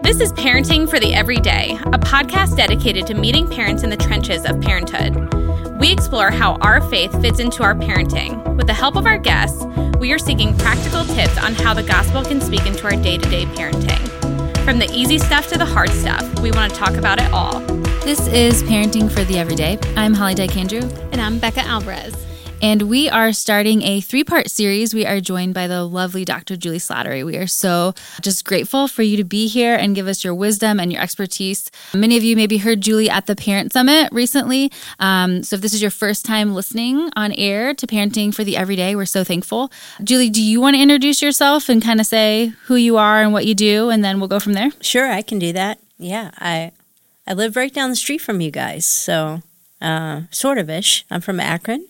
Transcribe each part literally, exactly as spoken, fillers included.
This is Parenting for the Everyday, a podcast dedicated to meeting parents in the trenches of parenthood. We explore how our faith fits into our parenting. With the help of our guests, we are seeking practical tips on how the gospel can speak into our day-to-day parenting. From the easy stuff to the hard stuff, we want to talk about it all. This is Parenting for the Everyday. I'm Holly Dyke Andrew. And I'm Becca Alvarez. And we are starting a three-part series. We are joined by the lovely Doctor Julie Slattery. We are so just grateful for you to be here and give us your wisdom and your expertise. Many of you maybe heard Julie at the Parent Summit recently. Um, so if this is your first time listening on air to Parenting for the Everyday, we're so thankful. Julie, do you want to introduce yourself and kind of say who you are and what you do, and then we'll go from there? Sure, I can do that. Yeah, I I live right down the street from you guys, so uh, sort of-ish. I'm from Akron.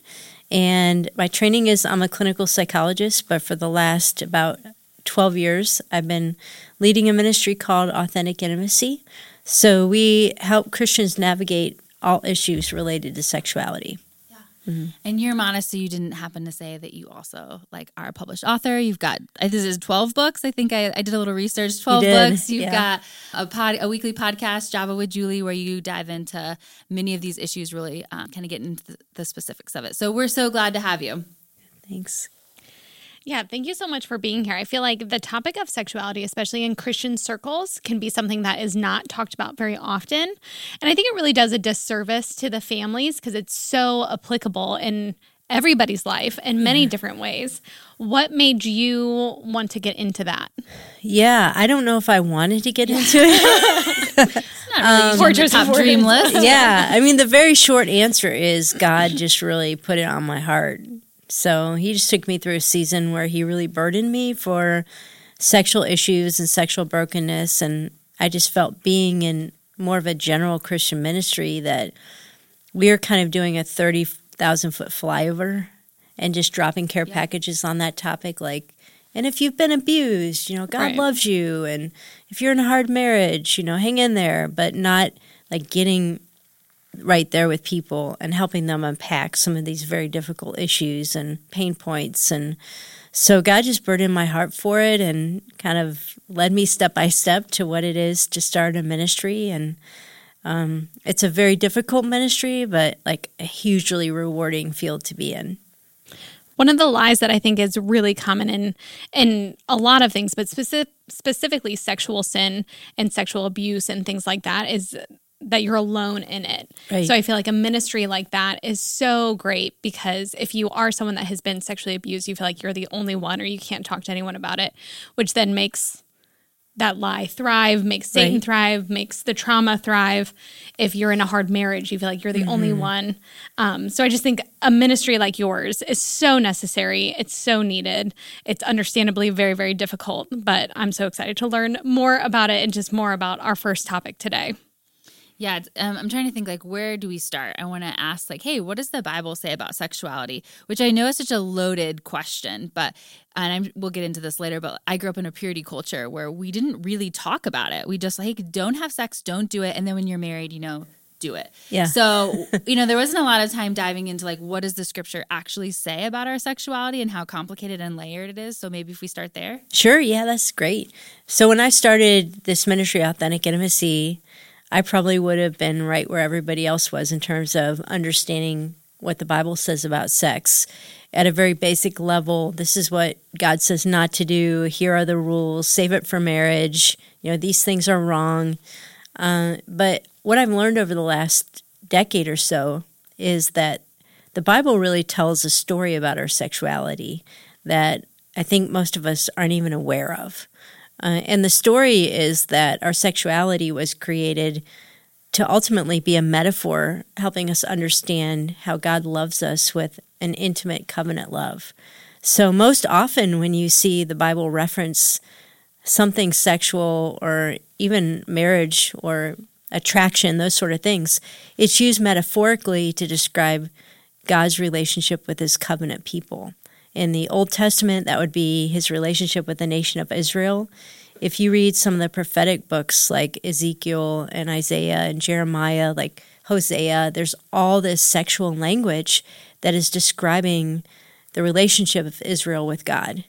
And my training is I'm a clinical psychologist, but for the last about twelve years, I've been leading a ministry called Authentic Intimacy. So we help Christians navigate all issues related to sexuality. Yeah. Mm-hmm. And you're modest, so you didn't happen to say that you also like are a published author. You've got, I think this is twelve books. I think I, I did a little research, twelve you books. You've yeah. got a pod, a weekly podcast, Java with Julie, where you dive into many of these issues, really uh, kind of get into the, the specifics of it. So we're so glad to have you. Thanks. Yeah, thank you so much for being here. I feel like the topic of sexuality, especially in Christian circles, can be something that is not talked about very often. And I think it really does a disservice to the families because it's so applicable in everybody's life in many different ways. What made you want to get into that? Yeah, I don't know if I wanted to get into it. It's not really um, top dream list. Yeah, I mean, the very short answer is God just really put it on my heart. So he just took me through a season where he really burdened me for sexual issues and sexual brokenness, and I just felt being in more of a general Christian ministry that we are kind of doing a thirty thousand foot flyover and just dropping care yeah. packages on that topic, like, and if you've been abused, you know, God right. loves you, and if you're in a hard marriage, you know, hang in there, but not like getting right there with people and helping them unpack some of these very difficult issues and pain points. And so God just burdened my heart for it and kind of led me step by step to what it is to start a ministry. And um, it's a very difficult ministry, but like a hugely rewarding field to be in. One of the lies that I think is really common in in a lot of things, but specific, specifically sexual sin and sexual abuse and things like that, is that you're alone in it. Right. So I feel like a ministry like that is so great because if you are someone that has been sexually abused, you feel like you're the only one or you can't talk to anyone about it, which then makes that lie thrive, makes Satan right. thrive, makes the trauma thrive. If you're in a hard marriage, you feel like you're the mm-hmm. only one. Um, so I just think a ministry like yours is so necessary. It's so needed. It's understandably very, very difficult, but I'm so excited to learn more about it and just more about our first topic today. Yeah, um, I'm trying to think, like, where do we start? I want to ask, like, hey, what does the Bible say about sexuality? Which I know is such a loaded question, but, and I'm, we'll get into this later, but I grew up in a purity culture where we didn't really talk about it. We just, like, don't have sex, don't do it, and then when you're married, you know, do it. Yeah. So, you know, there wasn't a lot of time diving into, like, what does the scripture actually say about our sexuality and how complicated and layered it is? So maybe if we start there. Sure, yeah, that's great. So when I started this ministry, Authentic Intimacy, I probably would have been right where everybody else was in terms of understanding what the Bible says about sex. At a very basic level, this is what God says not to do. Here are the rules. Save it for marriage. You know, these things are wrong. Uh, but what I've learned over the last decade or so is that the Bible really tells a story about our sexuality that I think most of us aren't even aware of. Uh, and the story is that our sexuality was created to ultimately be a metaphor, helping us understand how God loves us with an intimate covenant love. So most often when you see the Bible reference something sexual or even marriage or attraction, those sort of things, it's used metaphorically to describe God's relationship with his covenant people. In the Old Testament, that would be his relationship with the nation of Israel. If you read some of the prophetic books like Ezekiel and Isaiah and Jeremiah, like Hosea, there's all this sexual language that is describing the relationship of Israel with God.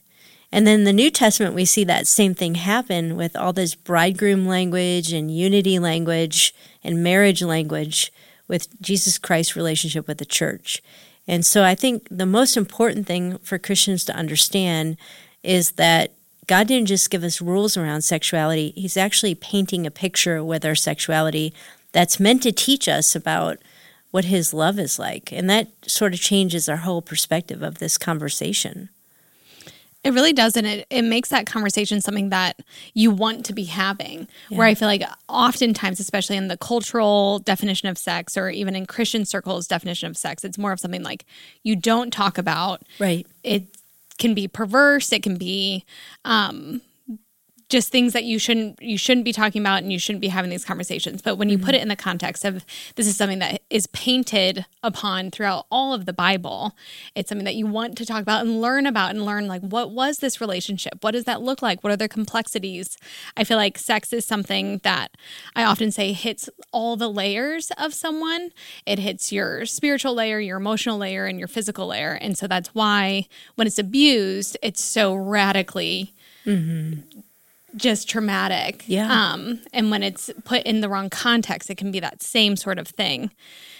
And then in the New Testament, we see that same thing happen with all this bridegroom language and unity language and marriage language with Jesus Christ's relationship with the church. And so I think the most important thing for Christians to understand is that God didn't just give us rules around sexuality. He's actually painting a picture with our sexuality that's meant to teach us about what his love is like. And that sort of changes our whole perspective of this conversation. It really does, and it, it makes that conversation something that you want to be having, yeah. Where I feel like oftentimes, especially in the cultural definition of sex or even in Christian circles' definition of sex, it's more of something like you don't talk about. Right. It can be perverse. It can be um, just things that you shouldn't you shouldn't be talking about, and you shouldn't be having these conversations. But when you mm-hmm. put it in the context of this is something that is painted upon throughout all of the Bible, it's something that you want to talk about and learn about and learn, like, what was this relationship? What does that look like? What are their complexities? I feel like sex is something that I often say hits all the layers of someone. It hits your spiritual layer, your emotional layer, and your physical layer. And so that's why when it's abused, it's so radically mm-hmm. just traumatic. Yeah. Um, and when it's put in the wrong context, it can be that same sort of thing.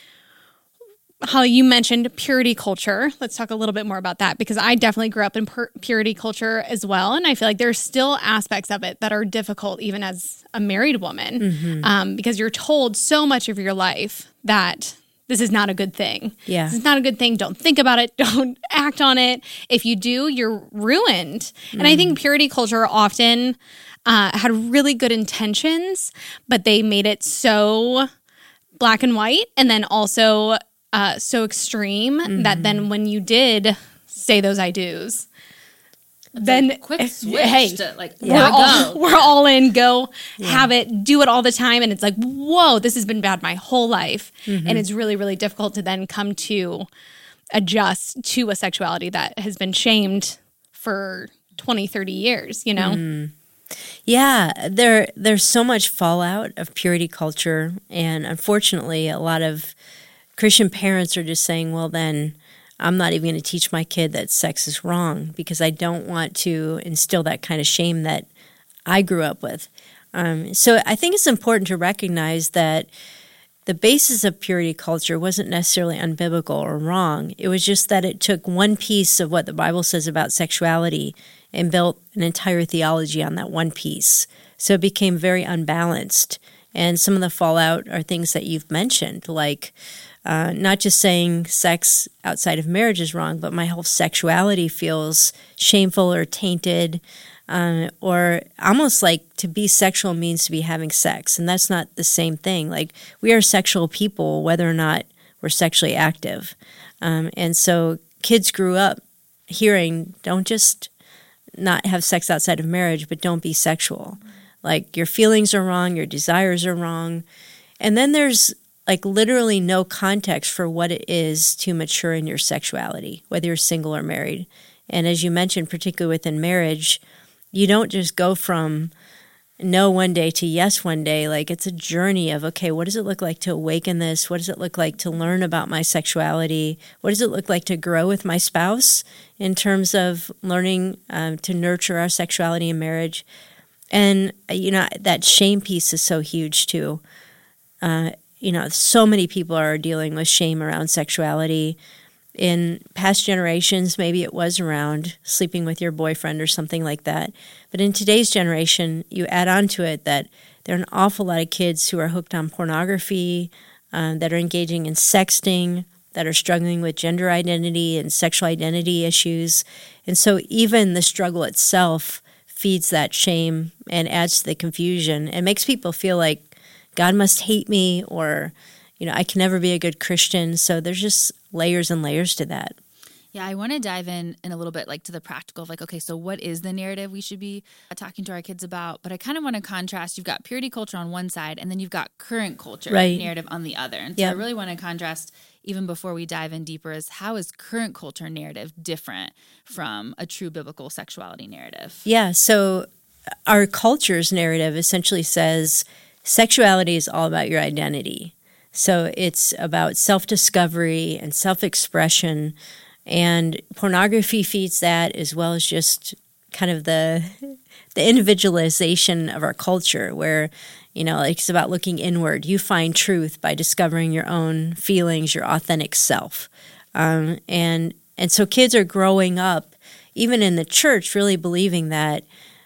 Holly, you mentioned purity culture. Let's talk a little bit more about that, because I definitely grew up in pur- purity culture as well. And I feel like there's still aspects of it that are difficult even as a married woman, mm-hmm. um, because you're told so much of your life that this is not a good thing. Yeah. This is not a good thing. Don't think about it. Don't act on it. If you do, you're ruined. Mm. And I think purity culture often uh, had really good intentions, but they made it so black and white, and then also uh, so extreme mm-hmm. that then when you did say those I do's, It's then like quick switch hey, to like we're all we're all in. Go yeah. have it, do it all the time, and it's like, whoa, this has been bad my whole life, mm-hmm. and it's really, really difficult to then come to adjust to a sexuality that has been shamed for twenty, thirty years. You know, mm. yeah, there there's so much fallout of purity culture, and unfortunately, a lot of Christian parents are just saying, well, then I'm not even going to teach my kid that sex is wrong because I don't want to instill that kind of shame that I grew up with. Um, so I think it's important to recognize that the basis of purity culture wasn't necessarily unbiblical or wrong. It was just that it took one piece of what the Bible says about sexuality and built an entire theology on that one piece. So it became very unbalanced. And some of the fallout are things that you've mentioned, like Uh, not just saying sex outside of marriage is wrong, but my whole sexuality feels shameful or tainted, uh, or almost like to be sexual means to be having sex. And that's not the same thing. Like, we are sexual people, whether or not we're sexually active. Um, and so kids grew up hearing, don't just not have sex outside of marriage, but don't be sexual. Like, your feelings are wrong, your desires are wrong. And then there's like literally no context for what it is to mature in your sexuality, whether you're single or married. And as you mentioned, particularly within marriage, you don't just go from no one day to yes one day. Like, it's a journey of, okay, what does it look like to awaken this? What does it look like to learn about my sexuality? What does it look like to grow with my spouse in terms of learning um, to nurture our sexuality in marriage? And, you know, that shame piece is so huge too. Uh, You know, so many people are dealing with shame around sexuality. In past generations, maybe it was around sleeping with your boyfriend or something like that. But in today's generation, you add on to it that there are an awful lot of kids who are hooked on pornography, um, that are engaging in sexting, that are struggling with gender identity and sexual identity issues. And so even the struggle itself feeds that shame and adds to the confusion and makes people feel like God must hate me, or, you know, I can never be a good Christian. So there's just layers and layers to that. Yeah, I want to dive in in a little bit like to the practical of like, okay, so what is the narrative we should be talking to our kids about? But I kind of want to contrast. You've got purity culture on one side, and then you've got current culture right. narrative on the other. And so yeah. I really want to contrast, even before we dive in deeper, is how is current culture narrative different from a true biblical sexuality narrative? Yeah, so our culture's narrative essentially says sexuality is all about your identity. So it's about self-discovery and self-expression, and pornography feeds that, as well as just kind of the the individualization of our culture, where, you know, like it's about looking inward. You find truth by discovering your own feelings, your authentic self. Um, and and so kids are growing up, even in the church, really believing that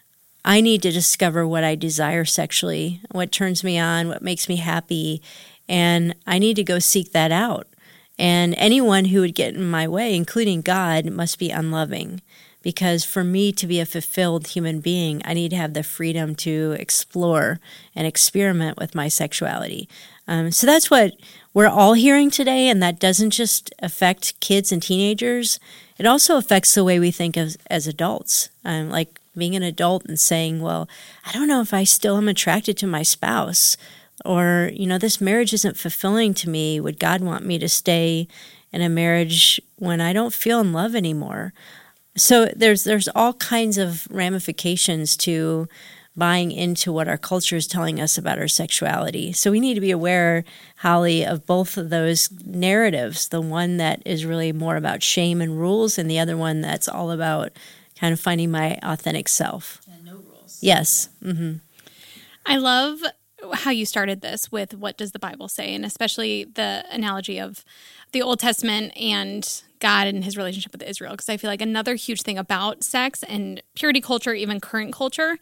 I need to discover what I desire sexually, what turns me on, what makes me happy, and I need to go seek that out. And anyone who would get in my way, including God, must be unloving. Because for me to be a fulfilled human being, I need to have the freedom to explore and experiment with my sexuality. Um, so that's what we're all hearing today, and that doesn't just affect kids and teenagers. It also affects the way we think as, as adults. Um, like being an adult and saying, well, I don't know if I still am attracted to my spouse, or, you know, this marriage isn't fulfilling to me. Would God want me to stay in a marriage when I don't feel in love anymore? So there's there's all kinds of ramifications to buying into what our culture is telling us about our sexuality. So we need to be aware, Holly, of both of those narratives, the one that is really more about shame and rules, and the other one that's all about kind of finding my authentic self. And no rules. Yes. Mm-hmm. I love how you started this with what does the Bible say, and especially the analogy of the Old Testament and God and his relationship with Israel. Because I feel like another huge thing about sex and purity culture, even current culture,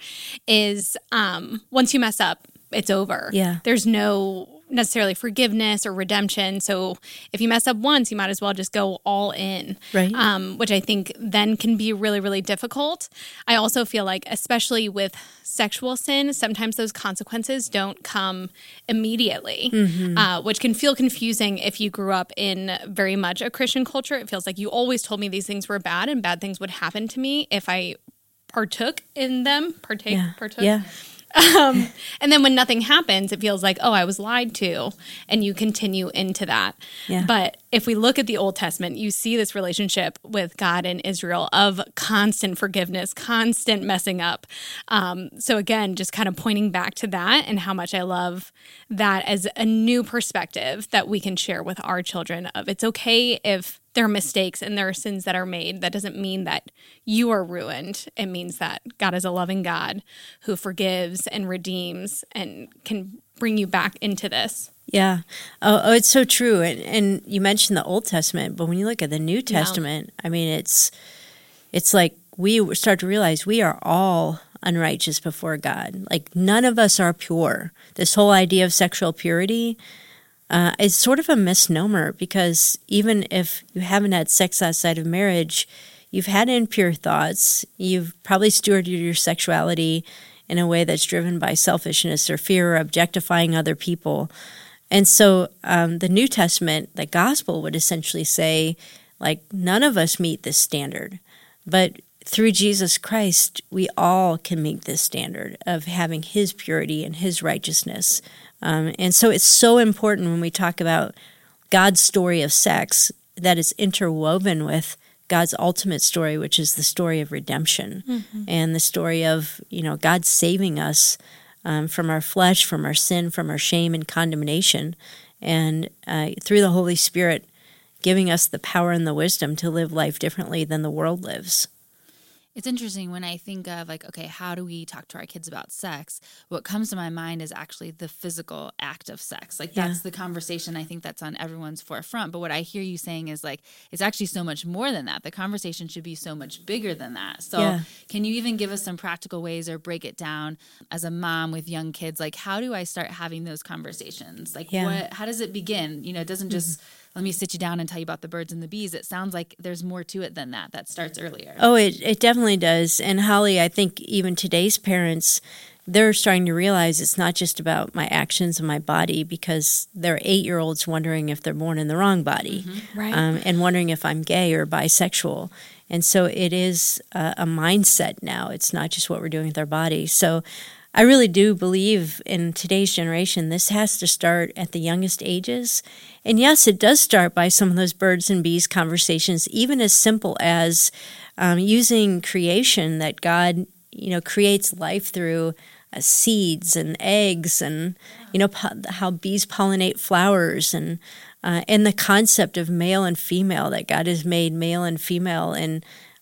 is um, once you mess up, it's over. Yeah. There's no necessarily forgiveness or redemption. So if you mess up once, you might as well just go all in, Right. um, which I think then can be really, really difficult. I also feel like, especially with sexual sin, sometimes those consequences don't come immediately, Mm-hmm. uh, which can feel confusing if you grew up in very much a Christian culture. It feels like you always told me these things were bad and bad things would happen to me if I partook in them, partake, Yeah. partook. Yeah. Um, and then when nothing happens, it feels like, oh, I was lied to, and you continue into that. Yeah. But if we look at the Old Testament, you see this relationship with God and Israel of constant forgiveness, constant messing up. Um, so again, just kind of pointing back to that and how much I love that as a new perspective that we can share with our children of it's okay if there are mistakes and there are sins that are made. That doesn't mean that you are ruined. It means that God is a loving God who forgives and redeems and can bring you back into this. Yeah. Oh, oh, it's so true. And, and you mentioned the Old Testament, but when you look at the New Testament, I mean, it's it's like we start to realize we are all unrighteous before God. Like none of us are pure. This whole idea of sexual purity uh, is sort of a misnomer, because even if you haven't had sex outside of marriage, you've had impure thoughts. You've probably stewarded your sexuality in a way that's driven by selfishness or fear or objectifying other people. And so um, the New Testament, the gospel would essentially say, like, none of us meet this standard. But through Jesus Christ, we all can meet this standard of having his purity and his righteousness. Um, and so it's so important when we talk about God's story of sex that it's interwoven with God's ultimate story, which is the story of redemption, mm-hmm. and the story of, you know, God saving us um, from our flesh, from our sin, from our shame and condemnation, and uh, through the Holy Spirit giving us the power and the wisdom to live life differently than the world lives. It's interesting when I think of like, okay, how do we talk to our kids about sex? What comes to my mind is actually the physical act of sex. Like that's yeah. the conversation I think that's on everyone's forefront. But what I hear you saying is like, it's actually so much more than that. The conversation should be so much bigger than that. So yeah. can you even give us some practical ways or break it down as a mom with young kids? Like, how do I start having those conversations? Like yeah. what, how does it begin? You know, it doesn't just... Mm-hmm. Let me sit you down and tell you about the birds and the bees. It sounds like there's more to it than that. That starts earlier. Oh, it, it definitely does. And Holly, I think even today's parents, they're starting to realize it's not just about my actions and my body, because there are eight-year-olds wondering if they're born in the wrong body, mm-hmm. right. um, and wondering if I'm gay or bisexual. And so it is a, a mindset now. It's not just what we're doing with our body. So I really do believe in today's generation, this has to start at the youngest ages. And yes, it does start by some of those birds and bees conversations, even as simple as um, using creation, that God, you know, creates life through uh, seeds and eggs, and, you know, po- how bees pollinate flowers, and uh, and the concept of male and female, that God has made male and female, and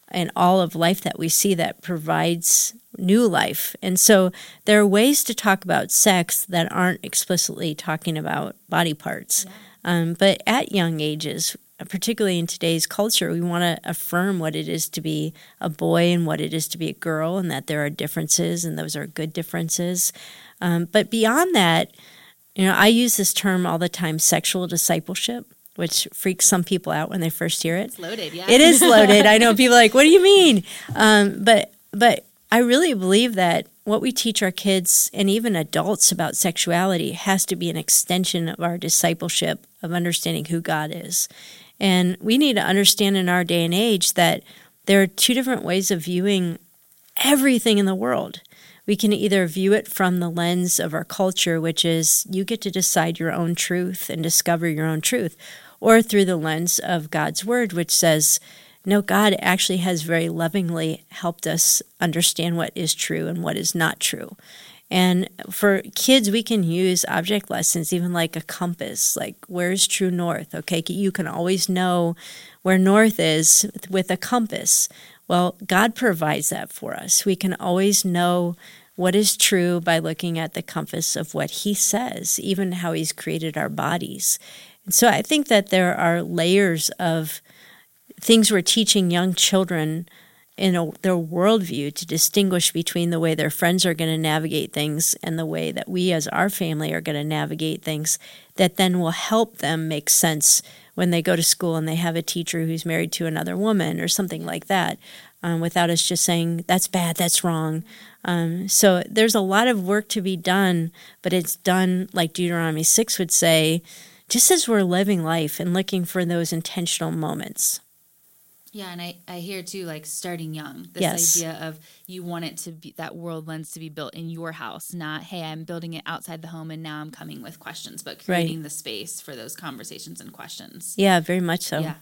and all of life that we see that provides new life. And so there are ways to talk about sex that aren't explicitly talking about body parts. Yeah. Um, but at young ages, particularly in today's culture, we want to affirm what it is to be a boy and what it is to be a girl, and that there are differences, and those are good differences. Um, but beyond that, you know, I use this term all the time, sexual discipleship, which freaks some people out when they first hear it. It's loaded, yeah. It is loaded. I know people are like, what do you mean? Um, but but I really believe that what we teach our kids and even adults about sexuality has to be an extension of our discipleship of understanding who God is. And we need to understand in our day and age that there are two different ways of viewing everything in the world. We can either view it from the lens of our culture, which is you get to decide your own truth and discover your own truth, or through the lens of God's Word, which says, no, God actually has very lovingly helped us understand what is true and what is not true. And for kids, we can use object lessons, even like a compass, like where's true north? Okay, you can always know where north is with a compass. Well, God provides that for us. We can always know what is true by looking at the compass of what He says, even how He's created our bodies. And so I think that there are layers of things we're teaching young children in a, their worldview to distinguish between the way their friends are going to navigate things and the way that we as our family are going to navigate things, that then will help them make sense when they go to school and they have a teacher who's married to another woman or something like that, um, without us just saying, that's bad, that's wrong. Um, so there's a lot of work to be done, but it's done, like Deuteronomy six would say, just as we're living life and looking for those intentional moments. Yeah, and I, I hear too, like starting young, this yes. idea of you want it to be, that world lens to be built in your house, not, hey, I'm building it outside the home and now I'm coming with questions, but creating right. the space for those conversations and questions. Yeah, very much so. Yeah.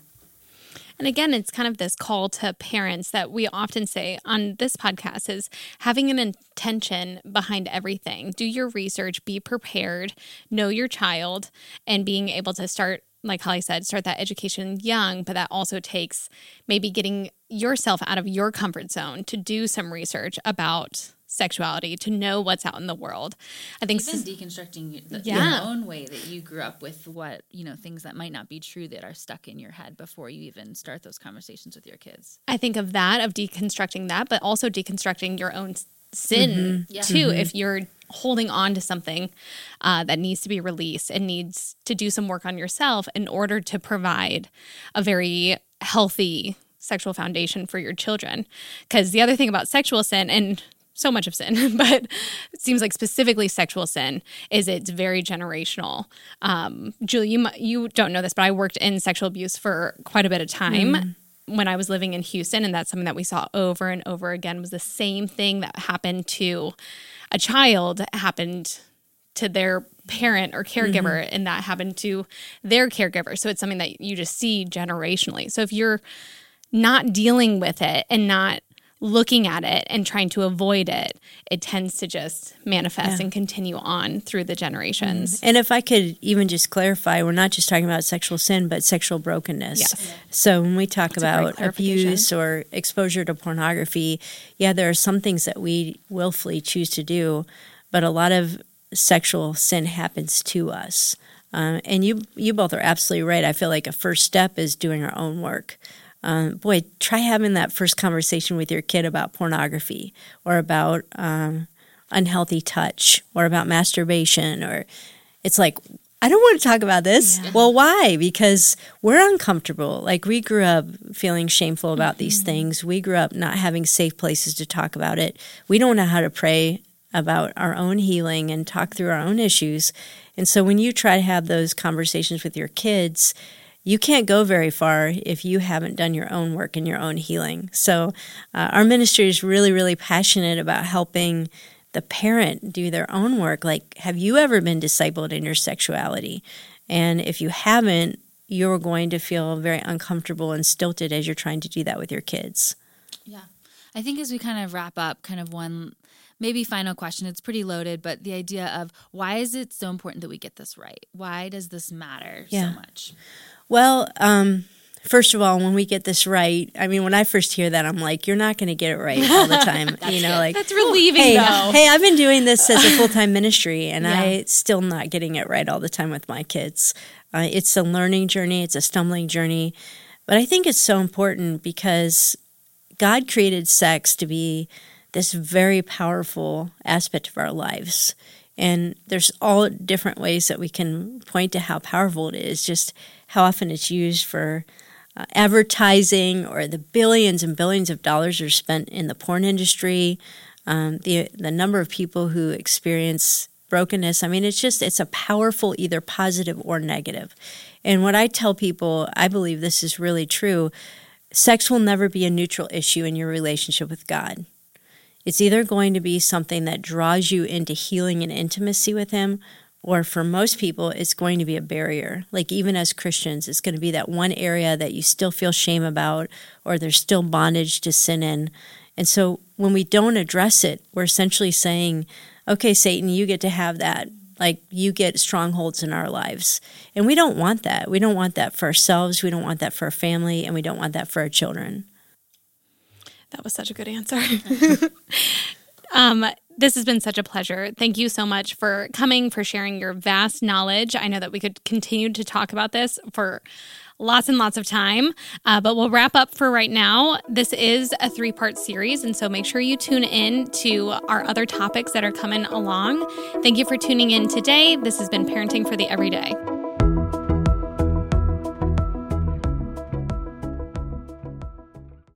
And again, it's kind of this call to parents that we often say on this podcast is having an intention behind everything. Do your research, be prepared, know your child, and being able to start, like Holly said, start that education young, but that also takes maybe getting yourself out of your comfort zone to do some research about sexuality, to know what's out in the world. I think even deconstructing the, yeah. your own way that you grew up with, what, you know, things that might not be true that are stuck in your head before you even start those conversations with your kids. I think of that, of deconstructing that, but also deconstructing your own sin mm-hmm. yeah. too. Mm-hmm. If you're holding on to something uh, that needs to be released and needs to do some work on yourself in order to provide a very healthy sexual foundation for your children. Because the other thing about sexual sin, and so much of sin, but it seems like specifically sexual sin, is it's very generational. Um, Julie, you, you don't know this, but I worked in sexual abuse for quite a bit of time. Mm. When I was living in Houston, and that's something that we saw over and over again, was the same thing that happened to a child happened to their parent or caregiver, mm-hmm. and that happened to their caregiver. So it's something that you just see generationally. So if you're not dealing with it and not looking at it and trying to avoid it, it tends to just manifest yeah. and continue on through the generations. And if I could even just clarify, we're not just talking about sexual sin, but sexual brokenness. Yes. Yeah. So when we talk That's about abuse or exposure to pornography, yeah, there are some things that we willfully choose to do, but a lot of sexual sin happens to us. Uh, and you, you both are absolutely right. I feel like a first step is doing our own work. Um, boy, try having that first conversation with your kid about pornography or about um, unhealthy touch or about masturbation. Or it's like, I don't want to talk about this. Yeah. Well, why? Because we're uncomfortable. Like, we grew up feeling shameful about mm-hmm. these things. We grew up not having safe places to talk about it. We don't know how to pray about our own healing and talk through our own issues. And so when you try to have those conversations with your kids, you can't go very far if you haven't done your own work and your own healing. So uh, our ministry is really, really passionate about helping the parent do their own work. Like, have you ever been discipled in your sexuality? And if you haven't, you're going to feel very uncomfortable and stilted as you're trying to do that with your kids. Yeah. I think as we kind of wrap up, kind of one maybe final question, it's pretty loaded, but the idea of why is it so important that we get this right? Why does this matter yeah. so much? Well, um, first of all, when we get this right, I mean, when I first hear that, I'm like, you're not going to get it right all the time. you know, like That's relieving, hey, though. Hey, I've been doing this as a full-time ministry, and Yeah. I still not getting it right all the time with my kids. Uh, it's a learning journey. It's a stumbling journey. But I think it's so important because God created sex to be this very powerful aspect of our lives. And there's all different ways that we can point to how powerful it is, just how often it's used for uh, advertising, or the billions and billions of dollars are spent in the porn industry, um, the the number of people who experience brokenness. I mean, it's just, it's a powerful either positive or negative. And what I tell people, I believe this is really true, sex will never be a neutral issue in your relationship with God. It's either going to be something that draws you into healing and intimacy with Him, or for most people, it's going to be a barrier. Like even as Christians, it's going to be that one area that you still feel shame about, or there's still bondage to sin in. And so when we don't address it, we're essentially saying, okay, Satan, you get to have that. Like, you get strongholds in our lives. And we don't want that. We don't want that for ourselves. We don't want that for our family. And we don't want that for our children. That was such a good answer. um, this has been such a pleasure. Thank you so much for coming, for sharing your vast knowledge. I know that we could continue to talk about this for lots and lots of time, uh, but we'll wrap up for right now. This is a three-part series, and so make sure you tune in to our other topics that are coming along. Thank you for tuning in today. This has been Parenting for the Everyday.